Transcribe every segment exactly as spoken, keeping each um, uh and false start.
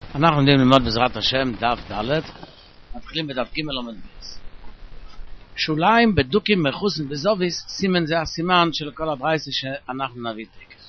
אנחנו עומדים ללמוד בעזרת השם דף ד', מתחילים בדף ג' עמוד ב'. שוליים בדוקים מחוסן בזוביס, סימן זה הסימן של כל הברייסה שאנחנו נביא תקף.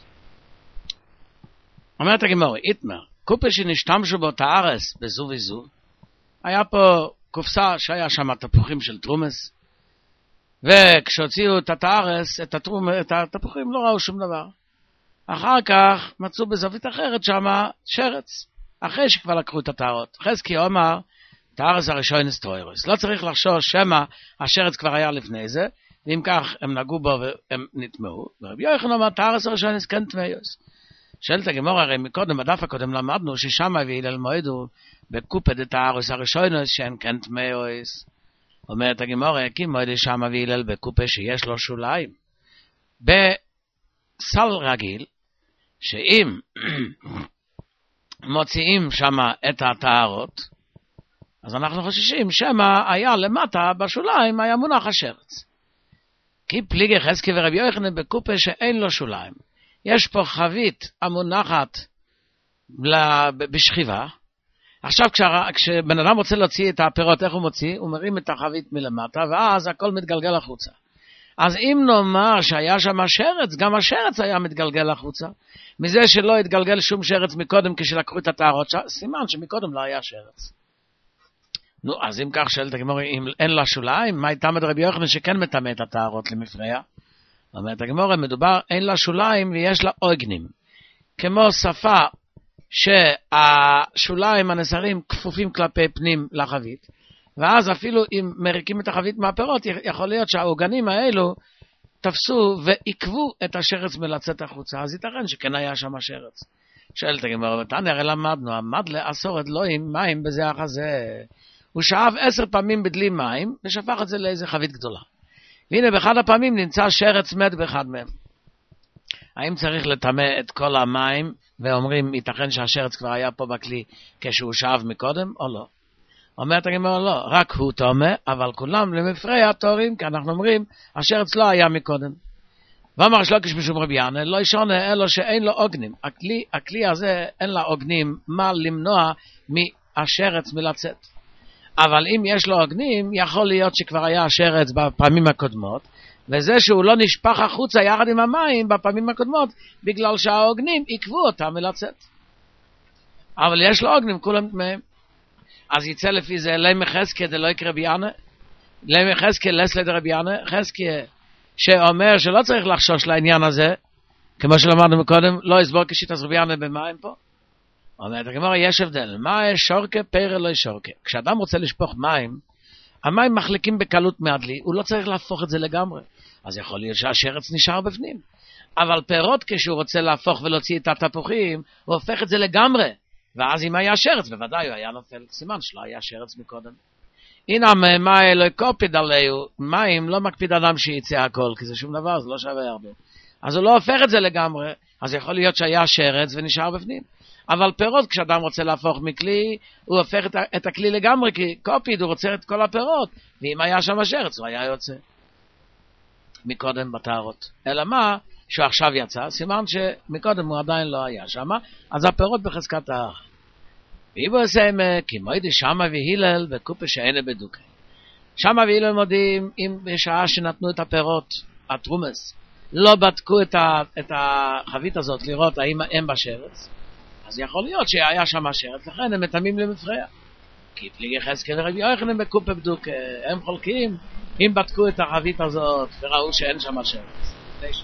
אומרת הגמרא, איתמר, קופה שנשתמשו באותה ארץ בזוביזו, היה פה קופסה שהיה שם תפוחים של טרומס, וכשהוציאו את התארס, את, הטרומ... את התפוחים, לא ראו שום דבר. אחר כך מצאו בזווית אחרת שם שרץ, אחרי שכבר לקחו את התארות. חזקי אומר, תארס הראשון אסטרוירוס. לא צריך לחשוש שמה השרץ כבר היה לפני זה, ואם כך הם נגעו בו והם נטמעו. ורבי יוחנן אומר, תארס הראשון אסכן טמאיוס. שאלת הגמרא, הרי מקודם, בדף הקודם למדנו, ששם והילל מועדו בקופת את תארס הראשון שאין כן טמאיוס. אומרת הגמרא, כי מועדו שם והילל בקופה שיש לו שוליים. בסל רגיל, שאם מוציאים שם את התארות, אז אנחנו חוששים שמה היה למטה בשוליים היה מונח השרץ. כי פליגי חזקי ורבי יוחנן בקופה שאין לו שוליים. יש פה חבית המונחת בשכיבה. עכשיו כשבן אדם רוצה להוציא את הפירות, איך הוא מוציא? הוא מרים את החבית מלמטה, ואז הכל מתגלגל החוצה. אז אם נאמר שהיה שם השרץ, גם השרץ היה מתגלגל החוצה. מזה שלא התגלגל שום שרץ מקודם כשלקחו את התארות, סימן שמקודם לא היה שרץ. נו, אז אם כך שאלת הגמרא, אם אין לה שוליים, מה הייתה רבי יוחנן שכן מטמא את התארות למפרע? אומרת הגמרא, מדובר, אין לה שוליים ויש לה עוגנים. כמו שפה שהשוליים הנסרים כפופים כלפי פנים לחבית, ואז אפילו אם מריקים את החבית מהפירות, יכול להיות שהעוגנים האלו תפסו ועיכבו את השרץ מלצאת החוצה, אז ייתכן שכן היה שם השרץ. שאלת הגמרא, תנא, הרי למדנו, עמד לאסור את אלוהים מים בזיח הזה. הוא שאב עשר פעמים בדלי מים, ושפך את זה לאיזה חבית גדולה. והנה באחד הפעמים נמצא שרץ מת באחד מהם. האם צריך לטמא את כל המים, ואומרים, ייתכן שהשרץ כבר היה פה בכלי כשהוא שאב מקודם, או לא? אומרת הגמרא, לא, רק הוא טומא, אבל כולם למפרע תורים, כי אנחנו אומרים, השרץ לא היה מקודם. ואמר שלוקש משום רבי ינא, לא ישונה אלו שאין לו עוגנים. הכלי, הכלי הזה אין לה עוגנים, מה למנוע מהשרץ מלצאת. אבל אם יש לו עוגנים, יכול להיות שכבר היה השרץ בפעמים הקודמות, וזה שהוא לא נשפך החוצה יחד עם המים בפעמים הקודמות, בגלל שהעוגנים עיכבו אותם מלצאת. אבל יש לו עוגנים, כולם מהם. אז יצא לפי זה, למה חזקי דלא יקרא רבי ינא? למה חזקי לסלד רבי ינא? חזקי שאומר שלא צריך לחשוש לעניין הזה, כמו שלמדנו מקודם, לא יסבור כשיטת רבי ינא במים פה. אומרת הגמרא, יש הבדל, מה שורקה פרא לא שורקה. כשאדם רוצה לשפוך מים, המים מחליקים בקלות מהדלי, הוא לא צריך להפוך את זה לגמרי. אז יכול להיות שהשרץ נשאר בפנים. אבל פירות כשהוא רוצה להפוך ולהוציא את התפוחים, הוא הופך את זה לגמרי. ואז אם היה שרץ, בוודאי הוא היה נופל, סימן שלא היה שרץ מקודם. הנה מה לא קופיד עליו, מים לא מקפיד אדם שיצא הכל, כי זה שום דבר, זה לא שווה הרבה. אז הוא לא הופך את זה לגמרי, אז יכול להיות שהיה שרץ ונשאר בפנים. אבל פירות, כשאדם רוצה להפוך מכלי, הוא הופך את, את הכלי לגמרי, כי קופיד הוא רוצה את כל הפירות, ואם היה שם שרץ, הוא היה יוצא מקודם בתארות. אלא מה? שהוא עכשיו יצא, סימן שמקודם הוא עדיין לא היה שם, אז הפירות בחזקת האח. ואיבו עושים, כי מוידי שמה והילל בקופה שאין בדוקה. שמה והילל מודים, אם בשעה שנתנו את הפירות, הטרומס, לא בדקו את, ה, את החבית הזאת לראות האם הם בשרץ, אז יכול להיות שהיה שם השרץ, לכן הם מטמאים למפרע. כי פליגי חזקי ורבי יוחנן בקופה בדוקה, הם חולקים, אם בדקו את החבית הזאת וראו שאין שם שרץ.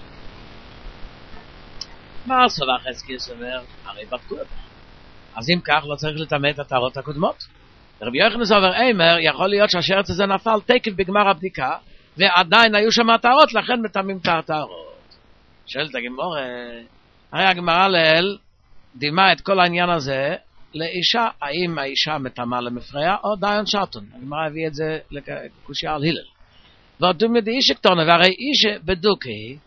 מה סובר חזקי סובר? הרי בדקו אותה. אז אם כך לא צריך לטמא את התארות הקודמות. רבי יוחנן סובר אימר, יכול להיות שהשרץ הזה נפל תקף בגמר הבדיקה, ועדיין היו שם התארות, לכן מטמאים את התארות. שואלת הגמרא, הרי הגמרא לאל דימה את כל העניין הזה לאישה, האם האישה מטמאה למפרע או דיין שרטון. הגמרא הביא את זה לקושיה על הלל. ועדום ידי אישה קטונה, והרי אישה בדוקי,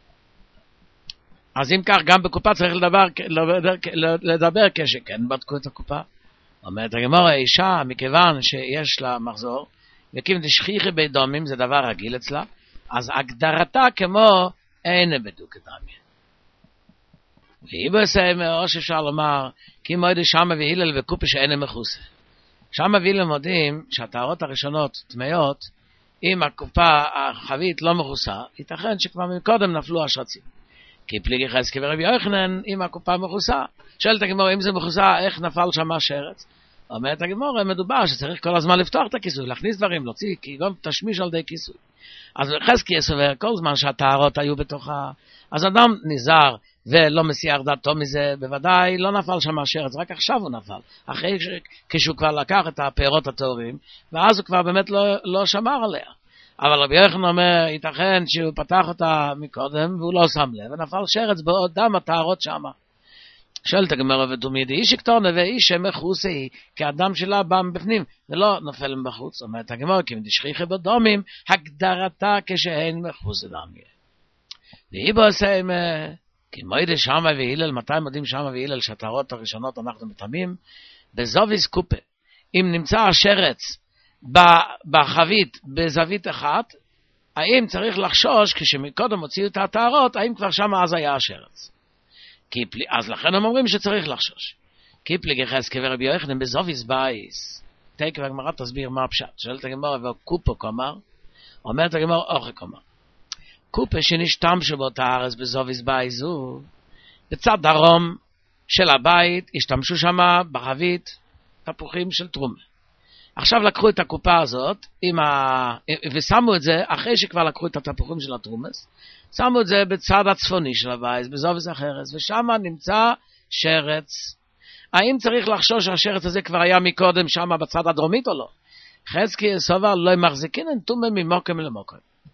אז אם כך גם בקופה צריך לדבר, לדבר, לדבר כשכן בדקו את הקופה. אומרת הגמרא, האישה מכיוון שיש לה מחזור, וכיוון דשכיחי בדומים זה דבר רגיל אצלה, אז הגדרתה כמו אין בדוק דמי. ואיבוסם, או שאפשר לומר, כי מועד שמה והילל וקופה שאין מחוסה. שמה והילל מודים שהטהרות הראשונות טמאות, אם הקופה החבית לא מכוסה, ייתכן שכבר מקודם נפלו השרצים. כי פליגי חזקי ורבי יוחנן, אם הקופה מכוסה, שואלת הגמרא, אם זה מכוסה, איך נפל שם השרץ? אומרת הגמרא, מדובר שצריך כל הזמן לפתוח את הכיסוי, להכניס דברים, להוציא, כי גם תשמיש על ידי כיסוי. אז חזקי יסובר, כל זמן שהטהרות היו בתוכה, אז אדם נזהר ולא מסיח דעתו מזה, בוודאי לא נפל שם השרץ, רק עכשיו הוא נפל. אחרי כשהוא כבר לקח את הפירות הטהורים, ואז הוא כבר באמת לא, לא שמר עליה. אבל רבי יוחנן אומר, ייתכן שהוא פתח אותה מקודם, והוא לא שם לב, ונפל שרץ בעודם הטהרות שם. שואלת הגמרא, ודומי דאיש יקטורנה ואיש מחוסי, כי האדם שלה בא מבפנים, ולא נופל מבחוץ. אומרת הגמרא, כי מדשכיחי בדומים, הגדרתה כשאין מחוס דמיה. ואיבו עושה, כי מועד שמה והילל, מתי מודים שמה והילל, שהטהרות הראשונות אנחנו מטמאים, בזוביס קופה. אם נמצא השרץ בחבית בזווית אחת, האם צריך לחשוש, כשמקודם הוציאו את הטהרות, האם כבר שמה אז היה השרץ? קיפלי, אז לכן הם אומרים שצריך לחשוש. קיפלי גחזקי ורבי יוחנן בזוביס בייס. תקווה הגמרא תסביר מה הפשט. שואלת הגמרא, וקופו כלומר, אומרת הגמרא אוכל כלומר. קופה שנשתמשו באותה הארץ בזוביס בייס הוא, בצד דרום של הבית, השתמשו שמה בחבית תפוחים של תרומה. עכשיו לקחו את הקופה הזאת ה... ושמו את זה, אחרי שכבר לקחו את התפוחים של התרומס, שמו את זה בצד הצפוני של הבית, בזובס אחרת, ושם נמצא שרץ. האם צריך לחשוש שהשרץ הזה כבר היה מקודם שם בצד הדרומית או לא? חזקי סובר לא מחזיקין נתומה ממוקם למוקם.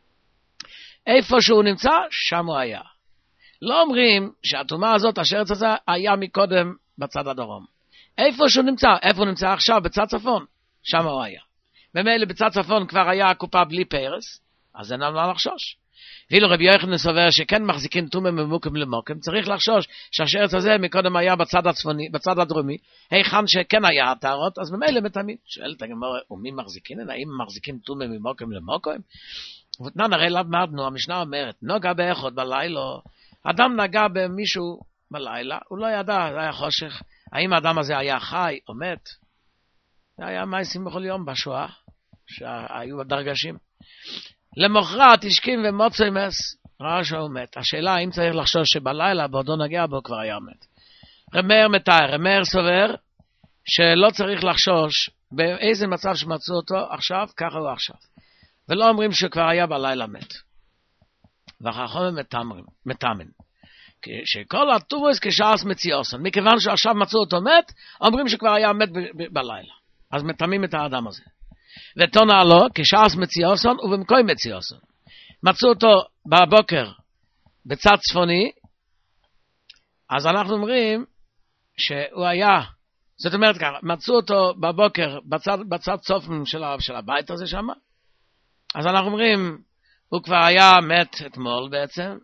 איפה שהוא נמצא, שם הוא היה. לא אומרים שהתומה הזאת, השרץ הזה, היה מקודם בצד הדרום. איפה שהוא נמצא, איפה הוא נמצא עכשיו? בצד צפון. שם הוא היה. ומילא בצד צפון כבר היה הקופה בלי פרס, אז אין לנו לחשוש. ואילו רבי יוחנן סובר שכן מחזיקים תומה ממוקם למוקם, צריך לחשוש שהשרץ הזה מקודם היה בצד הצפוני, בצד הדרומי, היכן שכן היה הטהרות, אז ממילא מתמיד. שואלת הגמרא, ומי מחזיקים? האם מחזיקים תומה ממוקם למוקם? ותנן הרי למדנו, המשנה אומרת, נוגע באחד בלילה, אדם נגע במישהו בלילה, הוא לא ידע, זה היה חושך, האם האדם הזה היה חי או מת? זה היה מייסים בכל יום בשואה, שהיו דרגשים. למחרת השכים ומוצא מס, ראה שהוא מת. השאלה האם צריך לחשוש שבלילה בעודו נגע בו כבר היה מת. רמר מתאר, רמר סובר שלא צריך לחשוש באיזה מצב שמצאו אותו עכשיו, ככה הוא עכשיו. ולא אומרים שכבר היה בלילה מת. והחכמים מתאמן. שכל הטובוס כשעס מציאוסון. מכיוון שעכשיו מצאו אותו מת, אומרים שכבר היה מת ב- ב- בלילה. אז מתאמים את האדם הזה. ותונה לו, כשעס מציאוסון ובמקוי מציאוסון. מצאו אותו בבוקר בצד צפוני, אז אנחנו אומרים שהוא היה, זאת אומרת ככה, מצאו אותו בבוקר בצד, בצד צופן של, של הבית הזה שם, אז אנחנו אומרים, הוא כבר היה מת אתמול בעצם,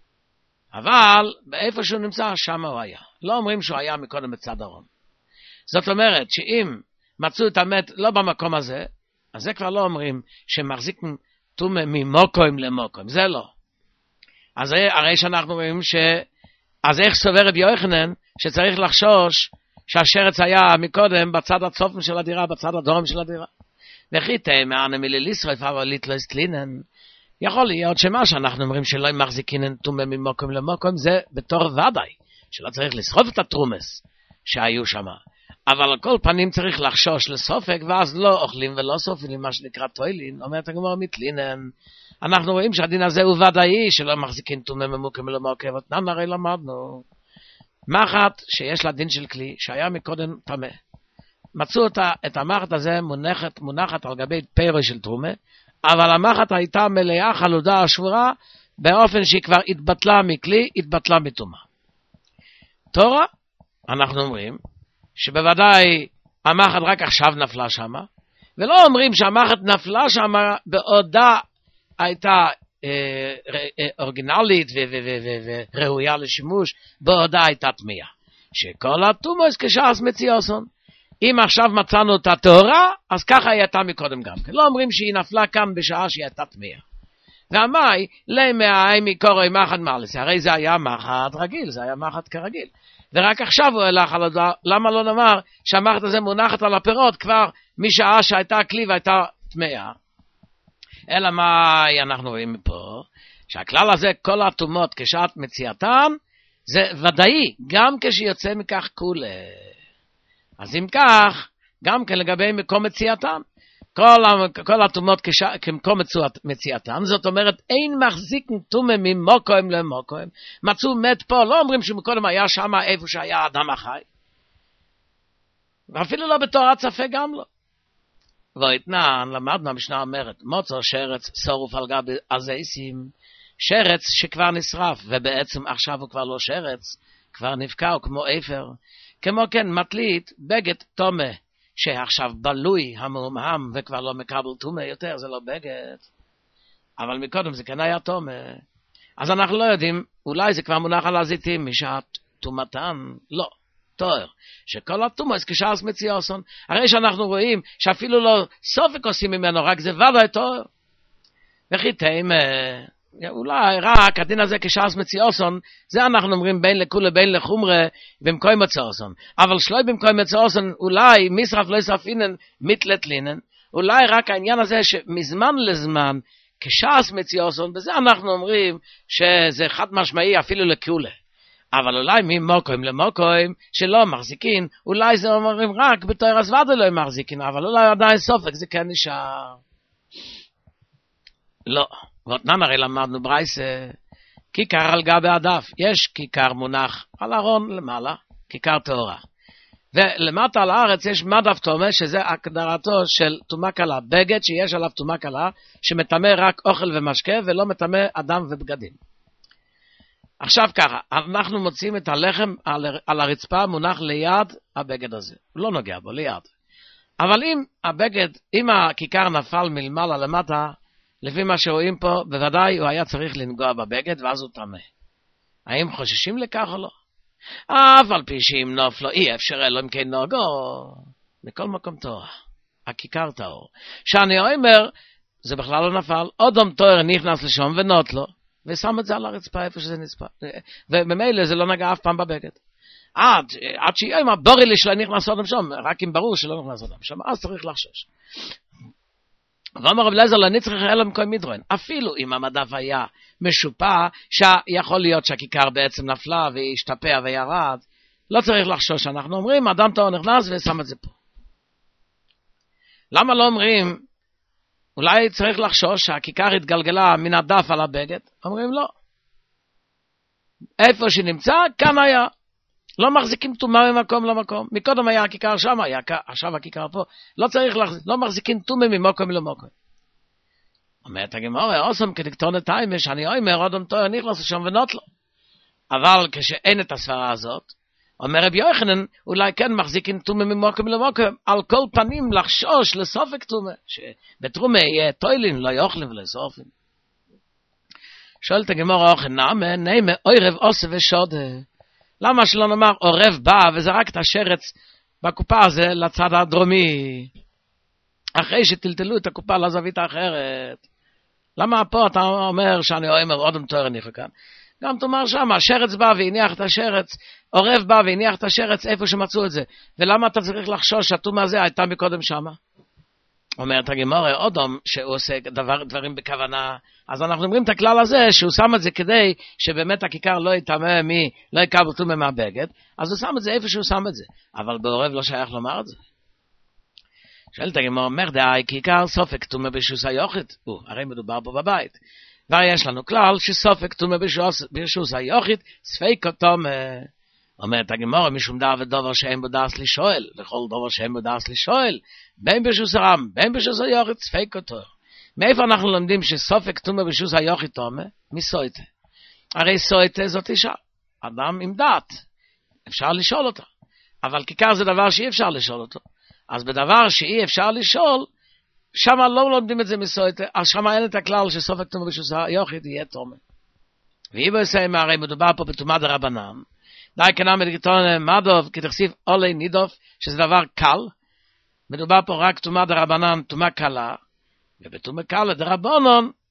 אבל באיפה שהוא נמצא, שם הוא היה. לא אומרים שהוא היה מקודם בצד דרום. זאת אומרת שאם מצאו את המת לא במקום הזה, אז זה כבר לא אומרים שמחזיקים תומה ממוקוים למוקוים, זה לא. אז הרי שאנחנו אומרים ש... אז איך סובר רבי יוחנן שצריך לחשוש שהשרץ היה מקודם בצד הצופן של הדירה, בצד הדרום של הדירה. וכי תאמרנו מליליסרף אבל ליטלוס טלינן, יכול להיות שמה שאנחנו אומרים שלא מחזיקין תומה ממוקוים למוקוים, זה בתור ודאי, שלא צריך לסחוב את הטרומס שהיו שם. אבל על כל פנים צריך לחשוש לסופק, ואז לא אוכלים ולא סופלים, מה שנקרא טוילין, אומרת הגמרא מתלינן. אנחנו רואים שהדין הזה הוא ודאי, שלא מחזיקים תומה ממוקם למוקם, ותנן הרי למדנו. מחט שיש לה דין של כלי, שהיה מקודם טמא. מצאו אותה, את המחט הזה מונחת, מונחת על גבי פרא של תרומה, אבל המחט הייתה מלאה חלודה שבורה, באופן שהיא כבר התבטלה מכלי, התבטלה מטומאה. תורה, אנחנו אומרים, שבוודאי המחט רק עכשיו נפלה שמה, ולא אומרים שהמחט נפלה שמה בעודה הייתה אה, אה, אורגינלית וראויה לשימוש, בעודה הייתה תמייה. שכל התומוס כשעס מציאוסון. אם עכשיו מצאנו את התורה, אז ככה היא הייתה מקודם גם כן. לא אומרים שהיא נפלה כאן בשעה שהיא הייתה תמייה. והמאי, למאי מקורי מחט מלס, הרי זה היה מחט רגיל, זה היה מחט כרגיל. ורק עכשיו הוא הלך על הדבר, למה לא נאמר שהמחט הזה מונחת על הפירות כבר משעה שהייתה כלי והייתה טמאה. אלא מה אנחנו רואים מפה? שהכלל הזה, כל התומות כשעת מציאתם, זה ודאי, גם כשיוצא מכך כולה. אז אם כך, גם כן לגבי מקום מציאתם, כל, כל התומות כמקום מציאתם, זאת אומרת, אין מחזיק תומה ממוקוים למוקוים. מצאו מת פה, לא אומרים שמקודם היה שם איפה שהיה האדם החי. ואפילו לא בתורת ספק גם לא. ואתנן, למדנו, המשנה אומרת, מוצא שרץ שורף על גבי הזיסים, שרץ שכבר נשרף, ובעצם עכשיו הוא כבר לא שרץ, כבר נבקע, הוא כמו אפר. כמו כן, מטלית, בגד תומה, שעכשיו בלוי המומהם, וכבר לא מקבל תומה יותר, זה לא בגד. אבל מקודם זה כן היה תומה. אז אנחנו לא יודעים, אולי זה כבר מונח על הזיתים, משעת תומתן, לא. תואר, שכל התומוס כשעס מציאוסון, הרי שאנחנו רואים שאפילו לא סופק עושים ממנו, רק זה ודאי תואר. וחיתים, אולי רק הדין הזה כשעס מציאוסון, זה אנחנו אומרים בין לכולה בין לחומרה במקוי מציאוסון. אבל שלוי במקוי מציאוסון, אולי משרף לא ישרף אינן מתלת לינן, אולי רק העניין הזה שמזמן לזמן כשעס מציאוסון, בזה אנחנו אומרים שזה חד משמעי אפילו לכולה. אבל אולי ממוקוים למוקוים שלא מחזיקין, אולי זה אומרים רק בתור הסוודה לא מחזיקין, אבל אולי עדיין סופק זה כן נשאר. לא, ואותנן הרי למדנו ברייסה, כיכר על גבי הדף, יש כיכר מונח על ארון למעלה, כיכר תאורה. ולמטה על הארץ יש מדף תומה, שזה הגדרתו של תומה קלה, בגד שיש עליו תומה קלה, שמטמא רק אוכל ומשקה ולא מטמא אדם ובגדים. עכשיו ככה, אנחנו מוצאים את הלחם על, על הרצפה מונח ליד הבגד הזה. הוא לא נוגע בו, ליד. אבל אם הבגד, אם הכיכר נפל מלמעלה למטה, לפי מה שרואים פה, בוודאי הוא היה צריך לנגוע בבגד, ואז הוא טמא. האם חוששים לכך או לא? אף על פי שאם נופלו, אי אפשר אלו אם כן נוגו. מכל מקום טוב. הכיכר טהור. שאני אומר, זה בכלל לא נפל. אודם טהור נכנס לשום ונוט לו. ושם את זה על הרצפה איפה שזה נצפה. ובמילא זה לא נגע אף פעם בבגד. עד, עד שיהיה עם הבורי לי שלא נכנס אדם שם, רק אם ברור שלא נכנס אדם שם, אז צריך לחשוש. ואומר רב אליעזר, לא נצטרך אלא מקוי מדרון. אפילו אם המדף היה משופע, שיכול להיות שהכיכר בעצם נפלה והשתפע וירד, לא צריך לחשוש. אנחנו אומרים, אדם טוב נכנס ושם את זה פה. למה לא אומרים, אולי צריך לחשוש שהכיכר התגלגלה מן הדף על הבגד? אומרים לא. איפה שנמצא, כאן היה. לא מחזיקים תומה ממקום למקום. מקודם היה הכיכר שם, היה, עכשיו הכיכר פה. לא צריך להחזיק, לא מחזיקים תומה ממקום למקום. אומרת הגמרא, אוסם כדקטון את האמש, אני אומר, אדם טוב נכנס לשם ונוט לו. אבל כשאין את הסברה הזאת, אומר רבי יוחנן, אולי כן מחזיקים תומה ממקום למקום, על כל פנים לחשוש לסופק תומה, שבתרומה יהיה טוילין, לא יאכלים ולא סופים. שואלת הגמרא, אוכל נעמה, נעמה, אוירב עושה ושודה. למה שלא נאמר, עורב בא וזרק את השרץ בקופה הזה לצד הדרומי, אחרי שטלטלו את הקופה לזווית האחרת? למה פה אתה אומר שאני אומר, אודם תואר ניחו כאן? גם תאמר שם, השרץ בא והניח את השרץ, עורב בא והניח את השרץ איפה שמצאו את זה. ולמה אתה צריך לחשוש שהתומה הזה הייתה מקודם שמה? אומרת הגמרא, אודום שהוא עושה דבר, דברים בכוונה, אז אנחנו אומרים את הכלל הזה, שהוא שם את זה כדי שבאמת הכיכר לא יתאמה מי, לא יקבל תומה מהבגד, אז הוא שם את זה איפה שהוא שם את זה. אבל בעורב לא שייך לומר את זה. שואלת הגמרא, אומר דאי, כיכר סופק תומה בשוס היוחית, הוא, הרי מדובר פה בבית. ויש לנו כלל שסופק תומה בשוס היוחית, ספק תומה. אומרת הגמרא, משום דבר ודבר שאין בו דאס לי שואל, וכל דבר שאין בו דאס לי שואל, בין בשוס הרם, בין בשוס היוחית, ספק אותו. מאיפה אנחנו לומדים שסופק תומה בשוס היוחית תומה? מסויטה. הרי סויטה זאת אישה, אדם עם דעת, אפשר לשאול אותה. אבל כיכר זה דבר שאי אפשר לשאול אותו. אז בדבר שאי אפשר לשאול, שם לא לומדים את זה מסויטה, אז שם אין את הכלל שסופק תומה בשוס היוחית יהיה תומה. ואי בעצם הרי מדובר פה בתומה דרבנן, די כנם מדגתון מדוב, כי תחשיב עולי נידוף, שזה דבר קל. מדובר פה רק תומה דרבנן, תומה קלה. ובתומה קלה דרבנון,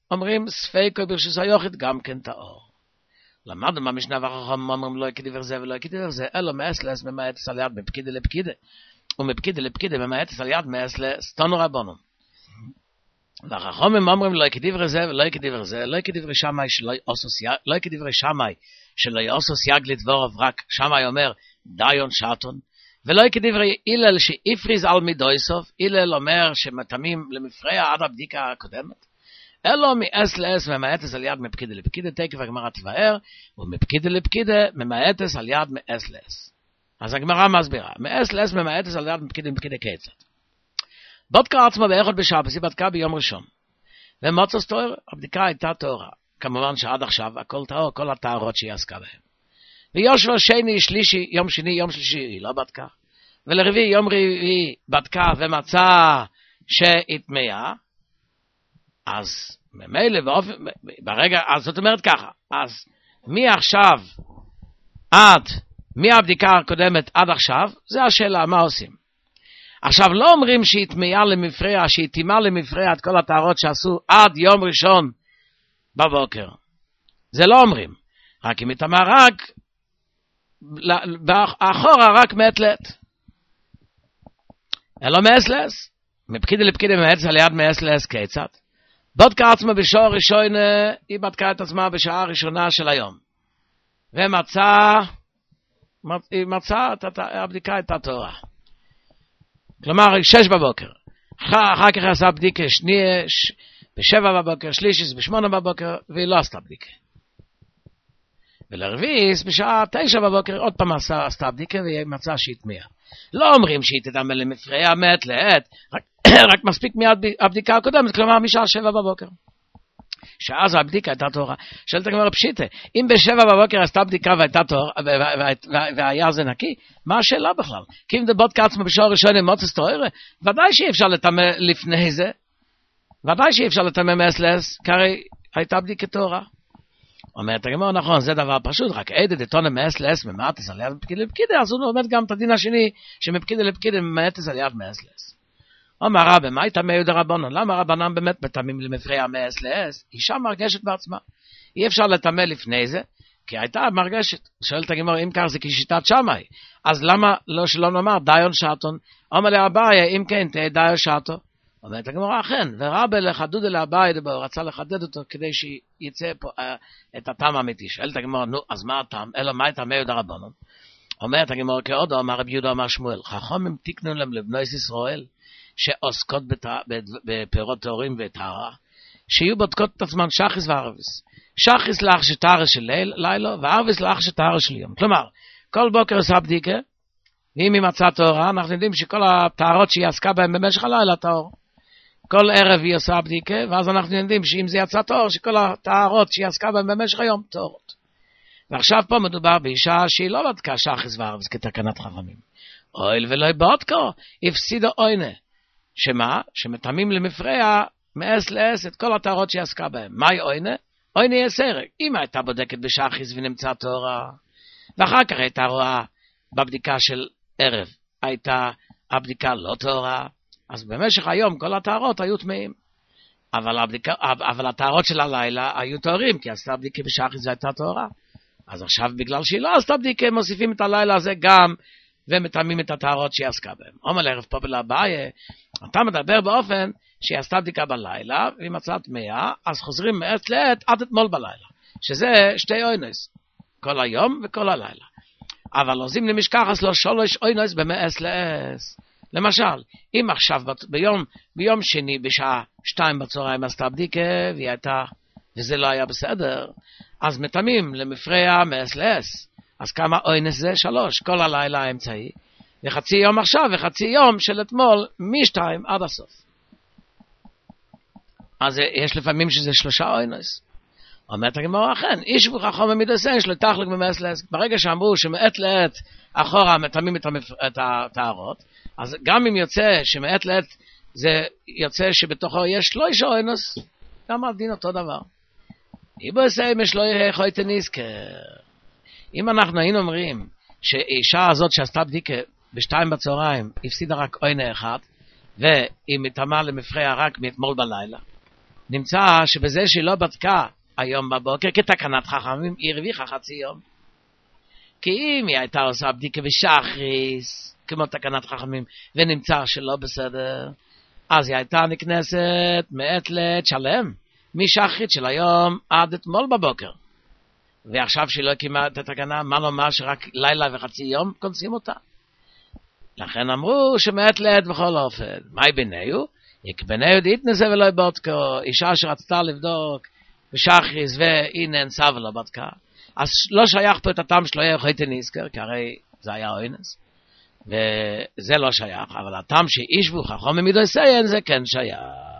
אומרים ספקו ברשוס היוחד גם כן טהור. למדנו במשנה והחכמים אומרים לא כדבר זה ולא כדבר זה, אלא מאסלס ממעטס על יד מפקידה לפקידה, ומפקידה לפקידה ממעטס על יד מאסלס, תנו רבונם. והחכמים אומרים לא כדבר זה ולא כדבר זה, לא כדבר שמאי שלא לא כדבר שמאי שלא יעשו סייג לדבורov, רק שמאי אומר דיון שטון, ולא כדברי הלל שאיפריז על מידויסוף, הלל אומר שמתאמים למפרע עד הבדיקה הקודמת, אלו מאס לאס ממעטס על יד מפקידה לפקידה, תקף הגמרא תבאר, ומפקידה לפקידה ממעטס על יד מאס לאס. אז הגמרא מסבירה, מאס לאס ממעטס על יד מפקידה לפקידה כיצד. בדקה עצמה באחד בשבת, היא בדקה ביום ראשון, ומוצא תואר, הבדיקה הייתה תוארה, כמובן שעד עכשיו הכל טהור, כל הטהרות שהיא עסקה בהם. ויושב שני, שלישי, יום שני, יום שלישי, היא לא בדקה. ולרביעי, יום רביעי, בדקה ומצא שהתמיה, אז ממילא, ברגע, אז זאת אומרת ככה, אז מי עכשיו, עד, מי הבדיקה הקודמת עד עכשיו, זה השאלה, מה עושים? עכשיו, לא אומרים שהיא תמיה למפרע, שהיא תימה למפרע את כל הטהרות שעשו עד יום ראשון בבוקר. זה לא אומרים. רק אם היא תמה רק, אחורה רק מאתלת. אלא מאסלס. מפקידה לפקידה מאצל על יד מאסלס כיצד. בדקה עצמה בשעה ראשון, היא בדקה את עצמה בשעה הראשונה של היום. ומצא, היא מצאה, הבדיקה הייתה תורה. כלומר, שש בבוקר. אחר כך עשה בדיקה שנייה, בשבע בבוקר, שלישיס, בשמונה בבוקר, והיא לא עשתה בדיקה. ולרביעיס, בשעה תשע בבוקר, עוד פעם עשה, עשתה בדיקה, והיא מצאה שהיא תמיה. לא אומרים שהיא תדמה למפרע מעת לעת, רק, רק מספיק מהבדיקה הקודמת, כלומר, משעה שבע בבוקר. שאז הבדיקה הייתה תורה. שואלת הגמרא פשיטה, אם בשבע בבוקר עשתה בדיקה והייתה תורה, והיה זה נקי, מה השאלה בכלל? כי אם דבוד קצמה בשעה ראשון עם מוצס תורה, ודאי שאי אפשר לטמא לפני זה, ודאי שאי אפשר לטמא מאסלס, כי הרי הייתה בדיקה תורה. אומרת הגמרא, נכון, זה דבר פשוט, רק עדד דתונה מאסלס ממעטס על יד מפקידה לפקידה, אז הוא לומד גם את הדין השני, שמפקידה לפקידה ממעטס על יד מאסלס. אומר רבי, מה הייתה מיודע רבנן? למה רבנן באמת מטמאים למפרע מאס לאס? אישה מרגשת בעצמה. אי אפשר לטמא לפני זה, כי הייתה מרגשת. שואלת הגמרא, אם כך זה כשיטת שמאי. אז למה לא שלא נאמר דיון שטון? אומר לאביי, אם כן תהיה דיון שטו. אומרת הגמרא, אכן, ורבי לחדוד לאביי, הוא רצה לחדד אותו כדי שיצא פה אה, את הטעם האמיתי. שואלת הגמרא, נו, אז מה הטעם? אלא מה הייתה מיודע רבנן? אומרת הגמרא, כעוד אמר רבי יהודה אמר שמואל, חכמים תיקנו להם לבני ישראל שעוסקות בפירות טהורים וטהרה, שיהיו בודקות את עצמן שחיס וערביס. שחיס לאח שטהרה של ליל, לילה, וערביס לאח שטהרה של יום. כלומר, כל בוקר עושה בדיקה, ואם היא מצאה טהרה, אנחנו יודעים שכל הטהרות שהיא עסקה בהן במשך הלילה טהור. כל ערב היא עושה בדיקה, ואז אנחנו יודעים שאם זה יצא טהור, שכל הטהרות שהיא עסקה בהן במשך היום טהורות. ועכשיו פה מדובר באישה שהיא לא בדקה שחיס וערביס כתקנת חכמים. אויל ולא בדקו, הפסידו עוינה. שמה? שמטמאים למפרע מאס לאס את כל הטהרות שהיא עסקה בהן. מהי עוינה? עוינה יסרק. אם הייתה בודקת בשחיס ונמצא טהורה, ואחר כך הייתה רואה בבדיקה של ערב, הייתה הבדיקה לא טהורה, אז במשך היום כל הטהרות היו טמאים. אבל, הבדיקה, אבל הטהרות של הלילה היו טהורים, כי עשתה בדיקה בשחיס והייתה טהורה. אז עכשיו בגלל שהיא לא עשתה בדיקה, מוסיפים את הלילה הזה גם ומטמאים את הטהרות שהיא עסקה בהם. אומר לערב פה ולאביי, אתה מדבר באופן שהיא עשתה בדיקה בלילה, והיא מצאה טמאה, אז חוזרים מעת לעת עד אתמול בלילה, שזה שתי אוינס, כל היום וכל הלילה. אבל עוזים למשכחס לו שלוש אוינס במאס לאס. למשל, אם עכשיו ביום, ביום שני בשעה שתיים בצהריים עשתה בדיקה, והיא הייתה, וזה לא היה בסדר, אז מטמאים למפרע מאס לאס. אז כמה אוינס זה? שלוש, כל הלילה האמצעי, וחצי יום עכשיו, וחצי יום של אתמול, משתיים עד הסוף. אז יש לפעמים שזה שלושה אוינס. אומרת הגמרא, אכן, איש וחכם ממידסי, יש לו תחלק ממאס לאס. ברגע שאמרו שמעת לעת אחורה מטמאים את הטהרות, אז גם אם יוצא שמעת לעת זה יוצא שבתוכו יש שלושה אוינס, גם הדין אותו דבר. איבו סיים יש לו יחוי תניזכר. אם אנחנו היינו אומרים שאישה הזאת שעשתה בדיקה בשתיים בצהריים הפסידה רק עוינה אחד, והיא מטמאה למפרע רק מאתמול בלילה, נמצא שבזה שהיא לא בדקה היום בבוקר, כתקנת חכמים, היא הרוויחה חצי יום. כי אם היא הייתה עושה בדיקה בשחריס, כמו תקנת חכמים, ונמצא שלא בסדר, אז היא הייתה נכנסת מעת לעת שלם, משחרית של היום עד אתמול בבוקר. ועכשיו שהיא לא הקימה את התקנה, מה לומר שרק לילה וחצי יום כונסים אותה? לכן אמרו שמעת לעת בכל אופן. מהי ביניהו? יקבניהו דאיתנסה ולא בודקו, אישה שרצתה לבדוק בשחריס והיא נאנסה ולא בדקה. אז לא שייך פה את הטעם שלו יהיה חייטי נזכר, כי הרי זה היה אוינס. וזה לא שייך, אבל הטעם שאיש בו חכום ממידו סיין זה כן שייך.